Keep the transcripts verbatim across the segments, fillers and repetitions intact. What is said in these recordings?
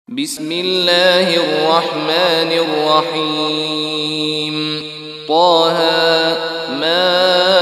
بسم الله الرحمن الرحيم طه ما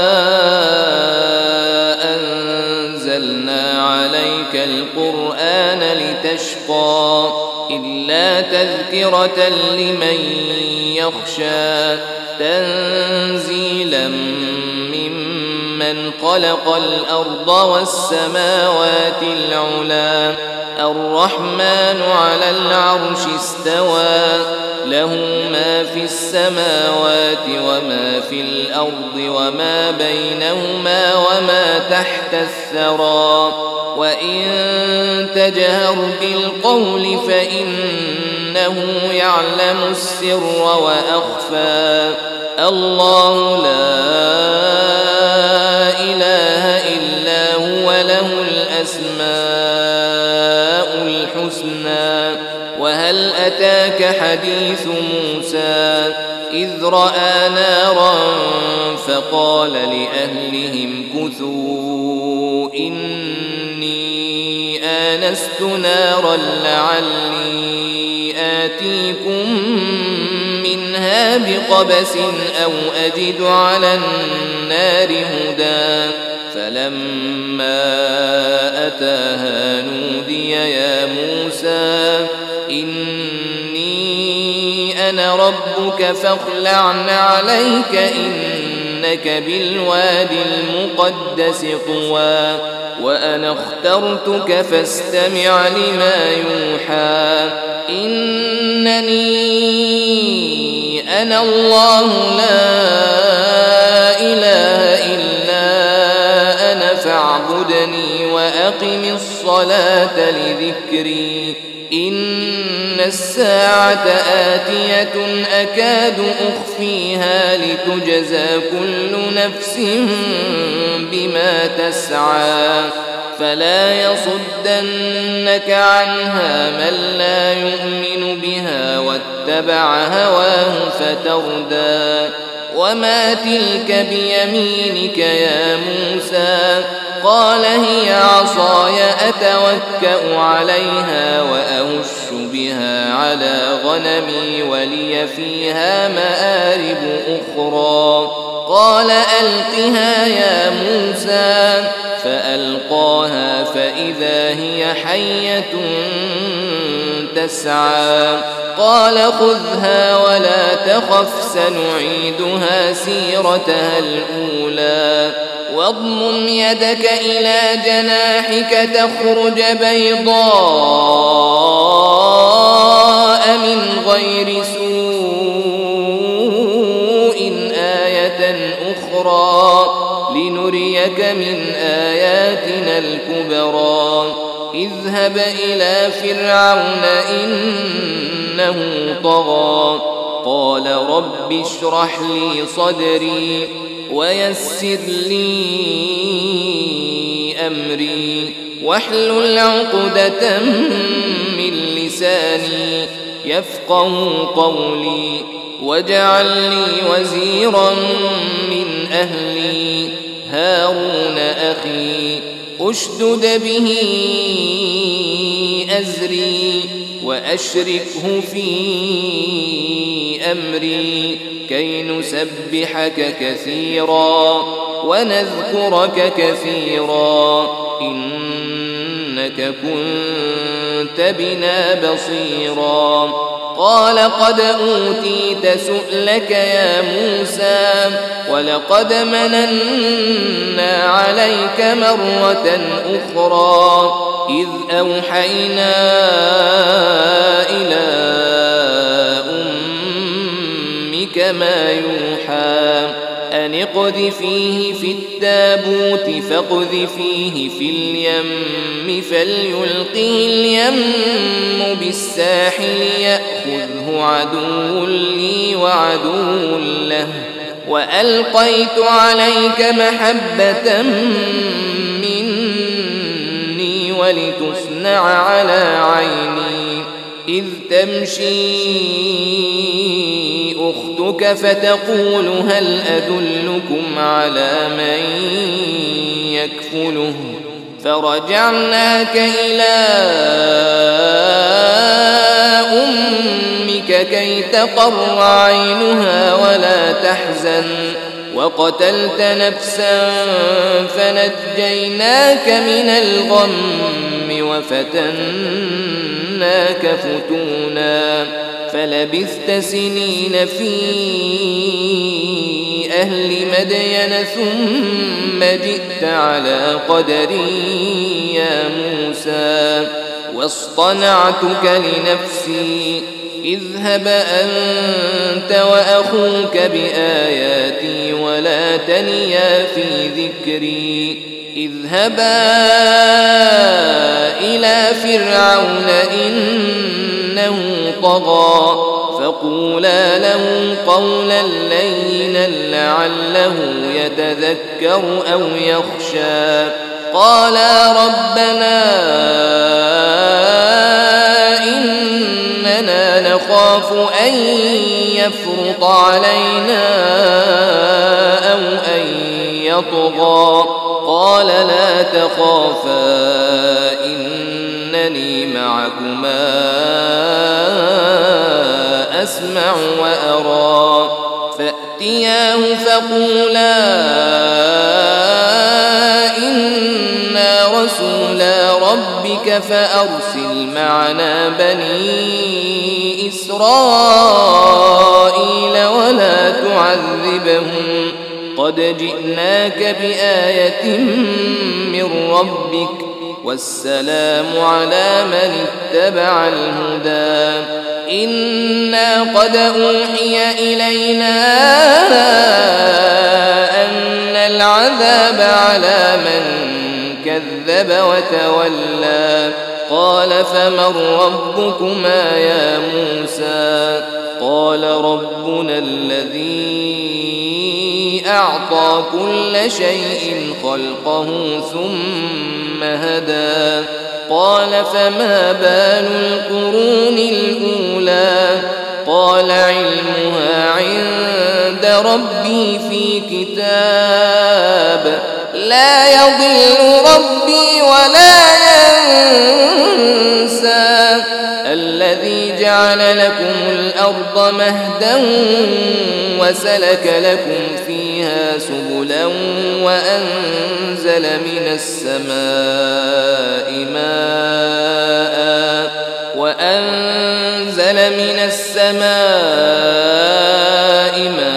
أنزلنا عليك القرآن لتشقى إلا تذكرة لمن يخشى تنزيلا ممن خلق الأرض والسماوات العلى الرحمن على العرش استوى له ما في السماوات وما في الأرض وما بينهما وما تحت الثرى وإن تجهر بالقول فإنه يعلم السر وأخفى الله لا إله إلا هو له الأسماء الحسنى وهل أتاك حديث موسى إذ رأى نارا فقال لأهلهم كثوا إني آنست نارا لعلي آتيكم منها بقبس أو أجد على النار هدى فلما أتاها نودي يا موسى إني أنا ربك فاخلع عليك إنك بالوادي المقدس طوى وأنا اخترتك فاستمع لما يوحى إنني أنا الله لا إله إلا أنا فاعبدني وأقم الصلاة لذكري إن الساعة آتية أكاد أخفيها لتجزى كل نفس بما تسعى فلا يصدنك عنها من لا يؤمن بها واتبع هواه فتردى وما تلك بيمينك يا موسى قال هي عصاي أتوكأ عليها وأهش بها على غنمي ولي فيها مآرب أخرى قال ألقها يا موسى فألقاها فإذا هي حية تسعى قال خذها ولا تخف سنعيدها سيرتها الأولى واضمم يدك إلى جناحك تخرج بيضاء من غير سوء آية أخرى لنريك من آياتنا الكبرى اذهب إلى فرعون إنه طغى قال رب اشرح لي صدري ويسر لي أمري واحلل عقدة من لساني يفقه قولي واجعل لي وزيرا من أهلي هارون أخي أشدد به أزري وأشركه في أمري كي نسبحك كثيرا ونذكرك كثيرا إنك كنت بنا بصيرا قال قد أوتيت سؤلك يا موسى ولقد مننا عليك مرة أخرى إذ أوحينا إلى أمك ما يوحى أن اقذفيه في التابوت فاقذفيه في اليم فليلقه اليم بالساحل يأخذه عدو لي وعدو له وألقيت عليك محبة مني ولتصنع على عيني إذ تمشي أختك فتقول هل أدلكم على من يكفله فرجعناك إلى كي تقر عينها ولا تحزن وقتلت نفسا فنجيناك من الغم وفتناك فتونا فلبثت سنين في أهل مدين ثم جئت على قدري يا موسى واصطنعتك لنفسي اذهب أنت وأخوك بآياتي ولا تنيا في ذكري اذهبا إلى فرعون إنه طغى فقولا له قولا لينا لعله يتذكر أو يخشى قالا ربنا إننا نخاف أن يفرط علينا أو أن يطغى قال لا تخافا إنني معكما أسمع وأرى فأتياه فقولا إنا رسولا ربك فأرسل معنا بني إسرائيل ولا تعذبهم قد جئناك بآية من ربك والسلام على من اتبع الهدى إنا قد أوحي إلينا أن العذاب على من كذب وتولى قال فمن ربكما يا موسى قال ربنا الذي أعطى كل شيء خلقه ثم هدى قال فما بال القرون الأولى قال علمها عند ربي في كتاب لا يضل ربي ولا ينسى الذي جعل لكم الأرض مهدا وسلك لكم فيها سبلا وأنزل من السماء ماء وأنزل من السماء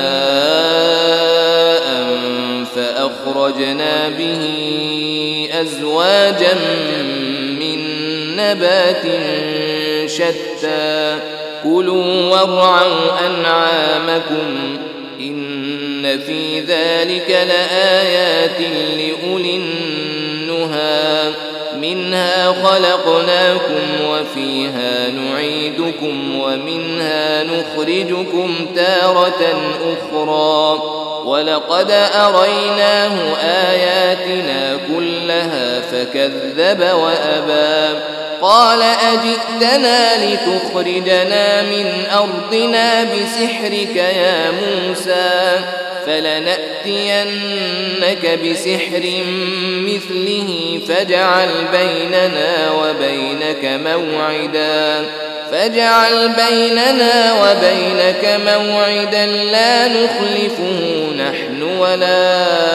ماء فأخرجنا به أزواجا من نبات شتى كلوا وارعوا أنعامكم إن في ذلك لآيات لأولي النهى منها خلقناكم وفيها نعيدكم ومنها نخرجكم تارة أخرى ولقد أريناه آياتنا كلها فكذب وأبى قال أجئتنا لتخرجنا من أرضنا بسحرك يا موسى فلنأتينك بسحر مثله فاجعل بيننا وبينك موعدا فاجعل بيننا وبينك موعدا لا نخلفه نحن ولا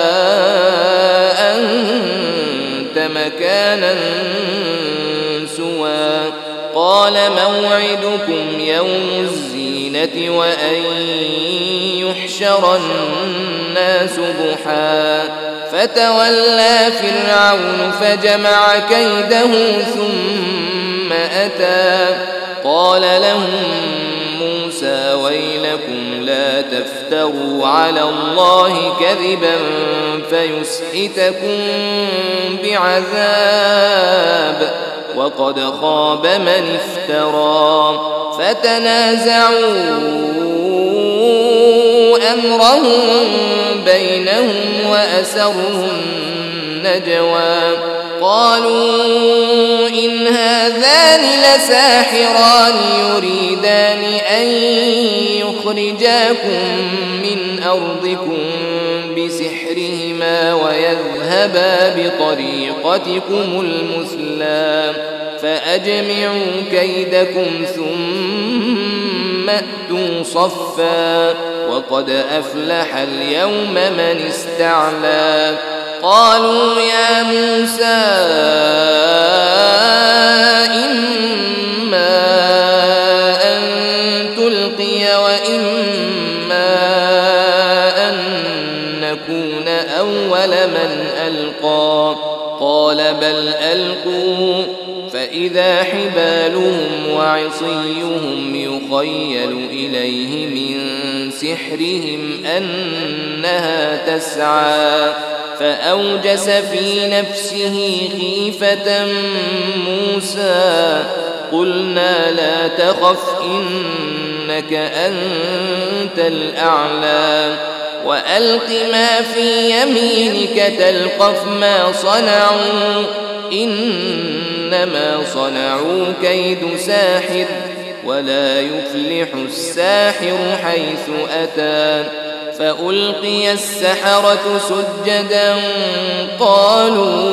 أنت مكانا سوى قال موعدكم يوم الزينة وأن يحشر الناس ضحى فتولى فرعون فجمع كيده ثم أتى قال لهم موسى ويلكم لا تفتروا على الله كذبا فيسحتكم بعذاب وقد خاب من افترى فتنازعوا أمرهم بينهم وأسروا النجوى قالوا إن هذان لساحران يريدان أن يخرجاكم من أرضكم بسحرهما ويذهبا بطريقتكم المثلى فأجمعوا كيدكم ثم ائتوا صفا وقد أفلح اليوم من استعلى قالوا يا موسى إما أن تلقي وإما أن نكون أول من ألقى قال بل ألقوا فإذا حبالهم وعصيهم يخيل إليه من سحرهم أنها تسعى فأوجس في نفسه خيفة موسى قلنا لا تخف إنك أنت الأعلى وألق ما في يمينك تلقف ما صنعوا إنما صنعوا كيد ساحر ولا يفلح الساحر حيث أتى فألقي السحرة سجدا قالوا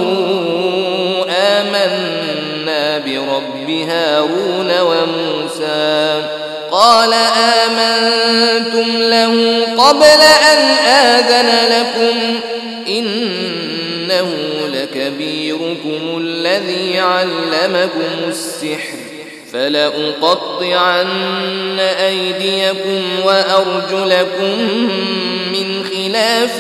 آمنا برب هارون وموسى قال آمنتم له قبل أن آذن لكم إنه لكبيركم الذي علمكم السحر فلأقطعن أيديكم وأرجلكم من خلاف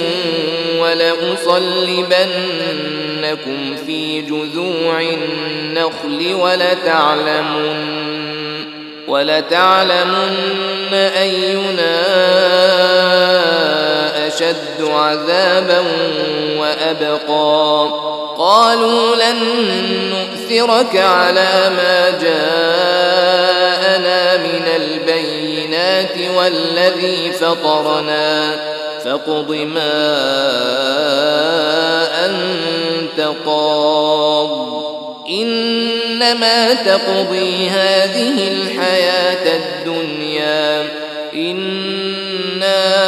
ولأصلبنكم في جذوع النخل ولتعلمن ولتعلمن أينا أشد عذابا وأبقى قالوا لن نؤثرك على ما جاءنا من البينات والذي فطرنا فاقض ما أنت قاض إنما تقضي هذه الحياة الدنيا إنا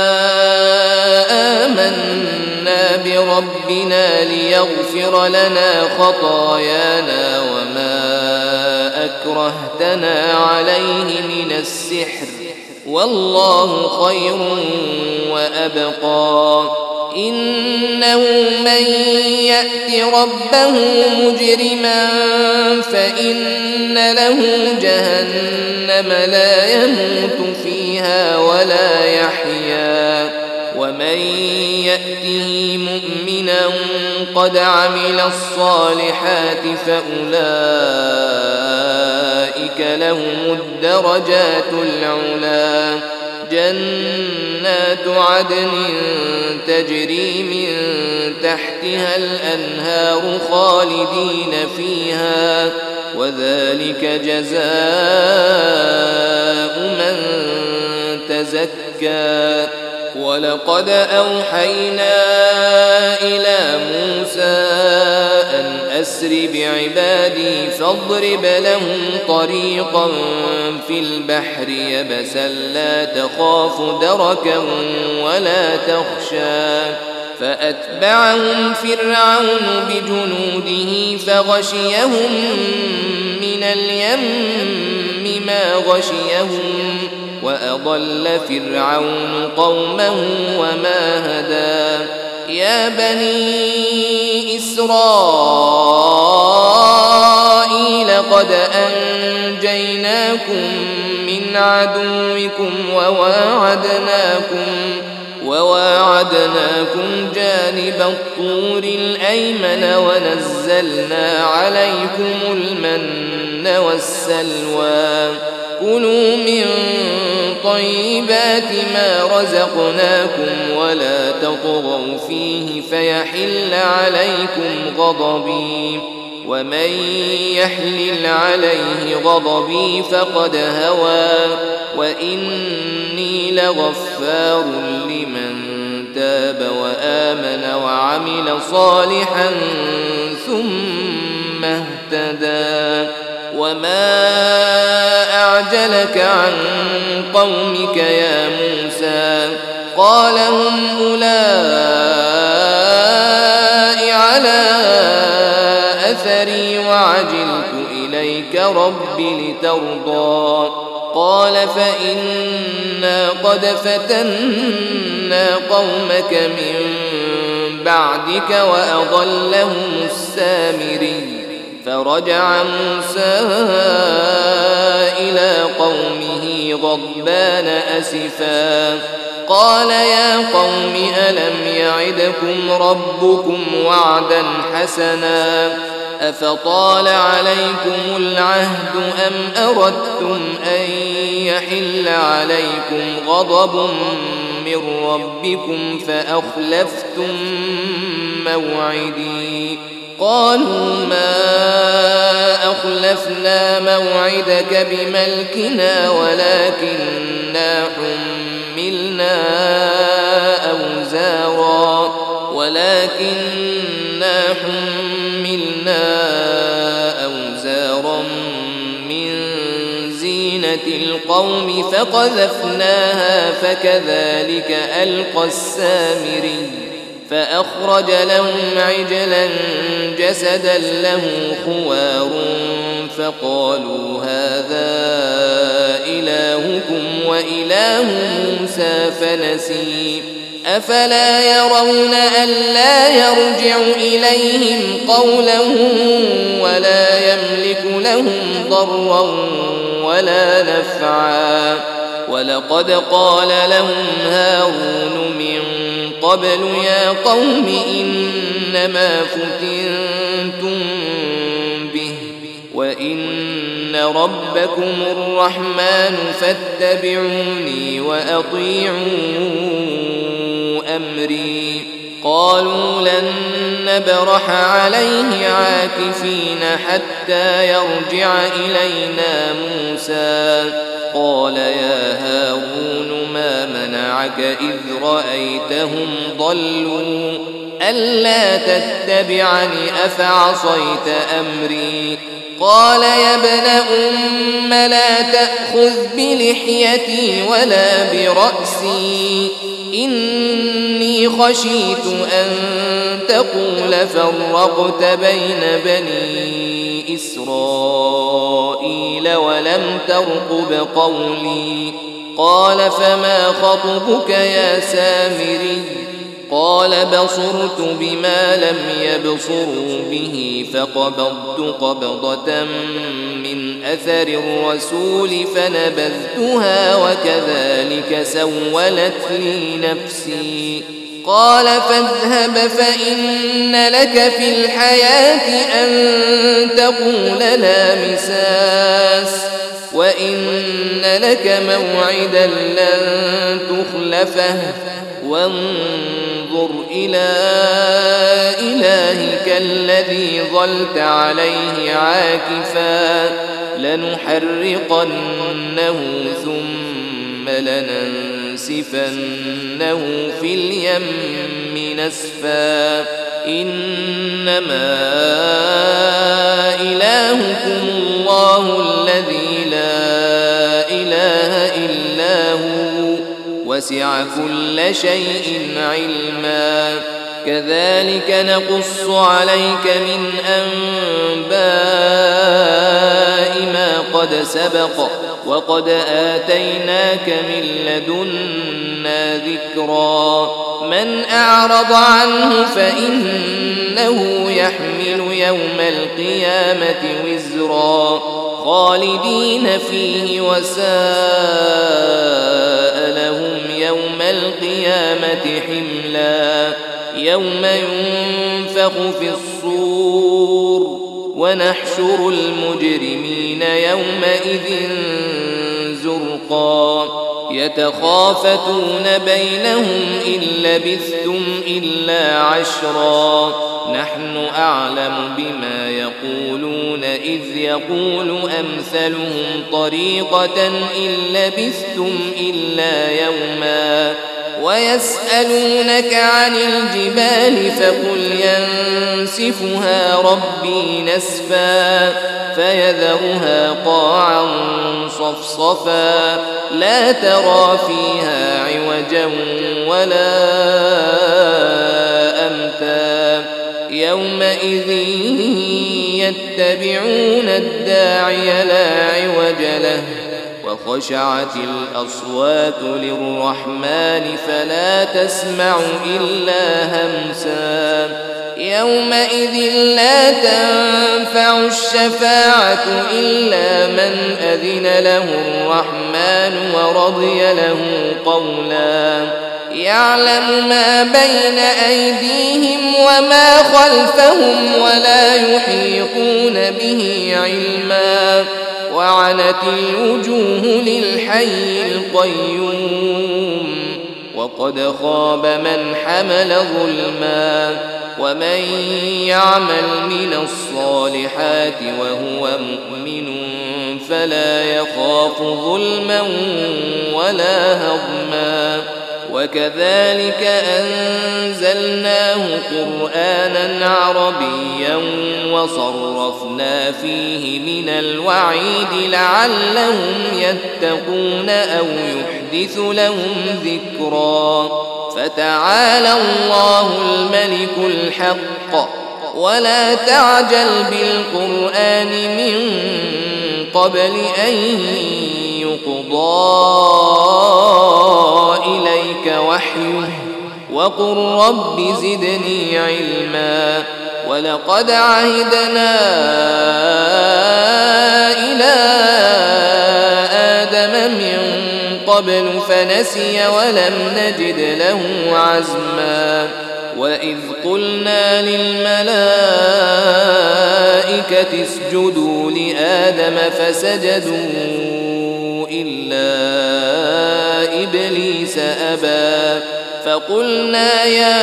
آمنا بربنا ليغفر لنا خطايانا وما أكرهتنا عليه من السحر والله خير وأبقى إنه من يأت ربه مجرما فإن له جهنم لا يموت فيها ولا يحيا ومن يأته مؤمنا قد عمل الصالحات فأولئك لهم الدرجات العلى جنات عدن تجري من تحتها الأنهار خالدين فيها وذلك جزاء من تزكى ولقد أوحينا إلى موسى أن أسر بعبادي فاضرب لهم طريقا في البحر يبسا لا تخاف دركا ولا تخشى فأتبعهم فرعون بجنوده فغشيهم من اليم ما غشيهم وأضل فرعون قومه وما هدى يا بني إسرائيل قد أنجيناكم من عدوكم وواعدناكم وواعدناكم جانب الطور الأيمن ونزلنا عليكم المن والسلوى كلوا من طيبات ما رزقناكم ولا تطغوا فيه فيحل عليكم غضبي ومن يحلل عليه غضبي فقد هوى وإني لغفار لمن تاب وآمن وعمل صالحا ثم اهتدى وما أعجلك عن قومك يا موسى قال هم أولئك على أثري وعجلت إليك رب لترضى قال فإنا قد فتنا قومك من بعدك وأضلهم السامري فرجع موسى إلى قومه غضبان أسفا قال يا قوم ألم يعدكم ربكم وعدا حسنا أفطال عليكم العهد أم أردتم أن يحل عليكم غضب من ربكم فأخلفتم موعدي قالوا ما أخلفنا موعدك بملكنا ولكننا حملنا أوزارا ولكننا حملنا أوزارا من زينة القوم فقذفناها فكذلك ألقى السامري فأخرج لهم عجلا جسدا له خوار فقالوا هذا إلهكم وإله موسى فنسي أفلا يرون ألا يرجع إليهم قولا ولا يملك لهم ضرا ولا نفعا ولقد قال لهم هارون من قبل يا قوم إنما فتنتم به وإن ربكم الرحمن فاتبعوني وأطيعوا أمري قالوا لن نبرح عليه عاكفين حتى يرجع إلينا موسى قال يا هارون ما منعك إذ رأيتهم ضلوا ألا تتبعني أفعصيت أمري قال يا ابن أم لا تأخذ بلحيتي ولا برأسي إني خشيت أن تقول فرقت بين بني إسرائيل ولم ترقب قولي قال فما خطبك يا سامري قال بصرت بما لم يبصروا به فقبضت قبضة من أثر الرسول فنبذتها وكذلك سولت لي نفسي قال فاذهب فإن لك في الحياة أن تقول لا مساس وإن لك موعدا لن تخلفه وانظر إلى إلهك الذي ظلت عليه عاكفا لنحرقنه ثم لننسفنه في اليم نسفا إنما إلهكم الله الذي لا إله إلا هو وسع كل شيء علما كذلك نقص عليك من أنباء ما قد سبق وقد آتيناك من لدنا ذكرا من أعرض عنه فإنه يحمل يوم القيامة وزرا خالدين فيه وساء لهم يوم القيامة حملا يوم ينفخ في الصور ونحشر المجرمين يومئذ زرقا يتخافتون بينهم إن لبثتم إلا عشرا نحن أعلم بما يقولون إذ يقول أمثلهم طريقة إن لبثتم إلا يوما ويسألونك عن الجبال فقل ينسفها ربي نسفا فيذرها قاعا صفصفا لا ترى فيها عوجا ولا أمتا يومئذ يتبعون الداعي لا عوج له وخشعت الأصوات للرحمن فلا تسمع إلا همسا يومئذ لا تنفع الشفاعة إلا من أذن له الرحمن ورضي له قولا يعلم ما بين أيديهم وما خلفهم ولا يحيطون به علما وعنت الوجوه للحي القيوم وقد خاب من حمل ظلما ومن يعمل من الصالحات وهو مؤمن فلا يخاف ظلما ولا هضما وكذلك أنزلناه قرآنا عربيا وصرفنا فيه من الوعيد لعلهم يتقون أو يحدث لهم ذكرا فتعالى الله الملك الحق ولا تعجل بالقرآن من قبل أن يقضى إليك وحيه وقل رب زدني علما ولقد عهدنا إلى آدم من قبل فنسي ولم نجد له عزما وإذ قلنا للملائكة اسجدوا لآدم فسجدوا إلا إبليس أبى فقلنا يا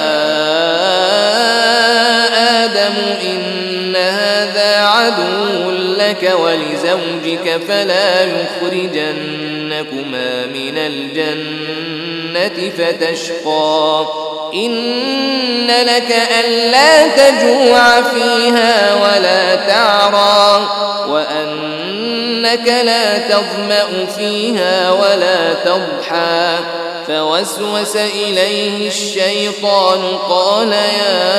آدم إن هذا عدو لك ولزوجك فلا يخرجنكما من الجنة فتشقى إن لك ألا تجوع فيها ولا تعرى وأنك لا تظمأ فيها ولا تضحى فوسوس إليه الشيطان قال يا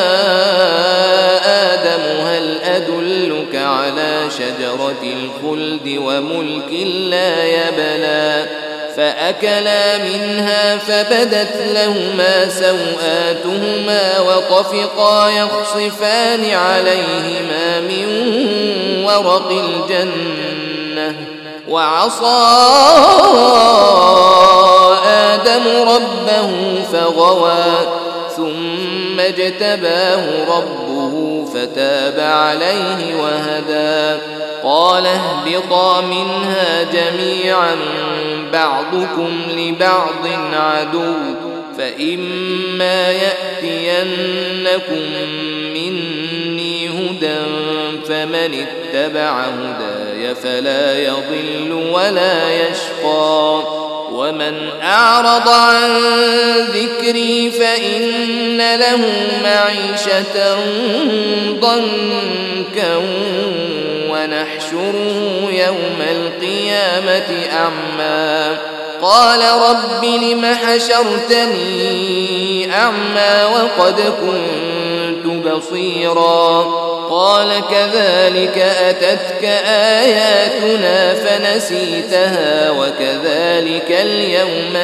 آدم هل أدلك على شجرة الخلد وملك لا يبلى فأكلا منها فبدت لهما سوآتهما وطفقا يخصفان عليهما من ورق الجنة وعصى آدم ربه فغوى ثم اجتباه ربه فتاب عليه وهدى قال اهبطا منها جميعا بعضكم لبعض عدو فإما يأتينكم مني هدى فمن اتبع هداي فلا يضل ولا يشقى ومن أعرض عن ذكري فإن له معيشة ضنكا ونحشره يوم القيامة أعمى قال رب لم حشرتني أعمى وقد كنت بصيرا قال كذلك أتتك آياتنا فنسيتها وكذلك اليوم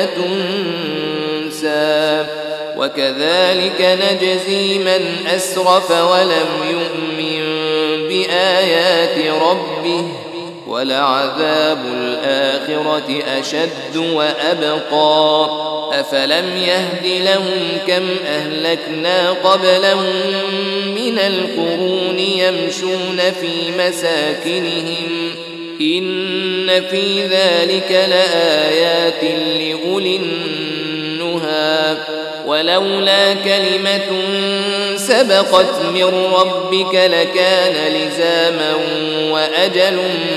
تنسى وكذلك نجزي من أسرف ولم يؤمن بآيات ربه ولعذاب الآخرة أشد وأبقى أفلم يهد لهم كم أهلكنا قبلهم من القرون يمشون في مساكنهم إن في ذلك لآيات لأولي النهى ولولا كلمة سبقت من ربك لكان لزاما وأجل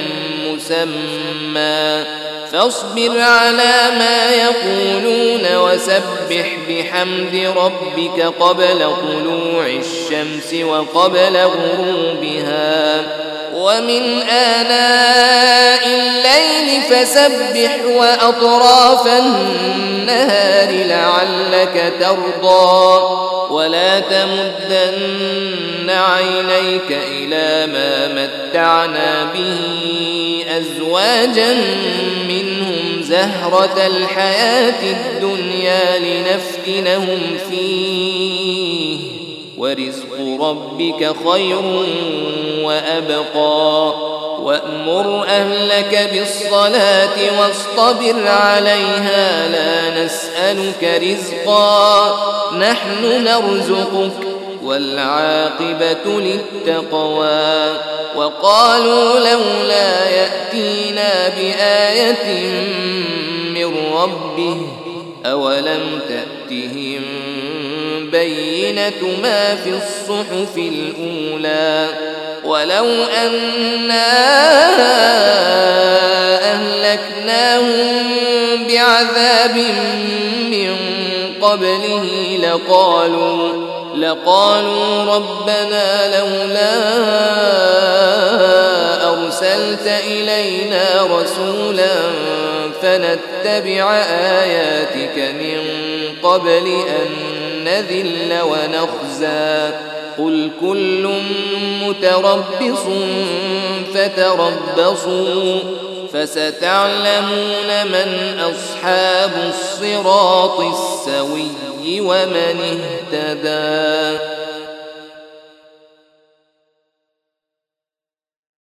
مسمى فاصبر على ما يقولون وسبح بحمد ربك قبل طلوع الشمس وقبل غروبها ومن آناء الليل فسبح وأطراف النهار لعلك ترضى ولا تمدن عينيك إلى ما متعنا به أزواجا منهم زهرة الحياة الدنيا لنفتنهم فيه ورزق ربك خير وأبقى وأمر أهلك بالصلاة واصطبر عليها لا نسألك رزقا نحن نرزقك والعاقبة للتقوى وقالوا لولا يأتينا بآية من ربه أولم تأتهم بينة ما في الصحف الأولى ولو أنا أهلكناهم بعذاب من قبله لقالوا لقالوا ربنا لولا أرسلت إلينا رسولا فنتبع آياتك من قبل أن نذل ونخزى قل كل متربص فتربصوا فستعلمون من أصحاب الصراط السوي ومن اهتدى.